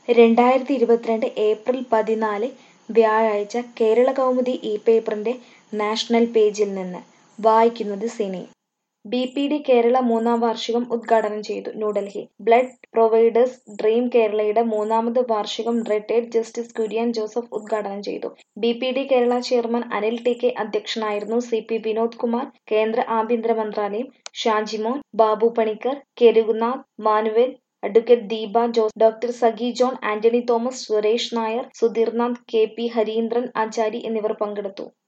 2022 April 14 വ്യാഴാഴ്ച കേരളകൗമുദി പേപ്പറിന്റെ national പേജിൽ നിന്ന് വായിക്കുന്നത് സിനി. ബി.പി.ഡി കേരള മൂന്നാം വാർഷികം ഉദ്ഘാടനം ചെയ്തു. ന്യൂഡൽഹി ബ്ലഡ് പ്രൊവൈഡേഴ്സ് ഡ്രീം കേരളയുടെ മൂന്നാമത് വാർഷികം റിട്ടയർഡ് ജസ്റ്റിസ് കുര്യൻ ജോസഫ് ഉദ്ഘാടനം ചെയ്തു. ബി.പി.ഡി കേരള ചെയർമാൻ അനിൽ ടി.കെ അധ്യക്ഷനായിരുന്നു. സി.പി. വിനോദ് കുമാർ, കേന്ദ്ര ആഭ്യന്തര മന്ത്രാലയം, ഷാജിമോൻ, ബാബു പണിക്കർ, കെ രഘുനാഥ്, മാനുവൽ, അഡ്വ. ദീപ ജോസ്, ഡോ. സഗി ജോൺ, ആന്റണി തോമസ്, സുരേഷ് നായർ, സുധീർനാഥ്, കെ.പി. ഹരീന്ദ്രൻ ആചാരി എന്നിവർ പങ്കെടുത്തു.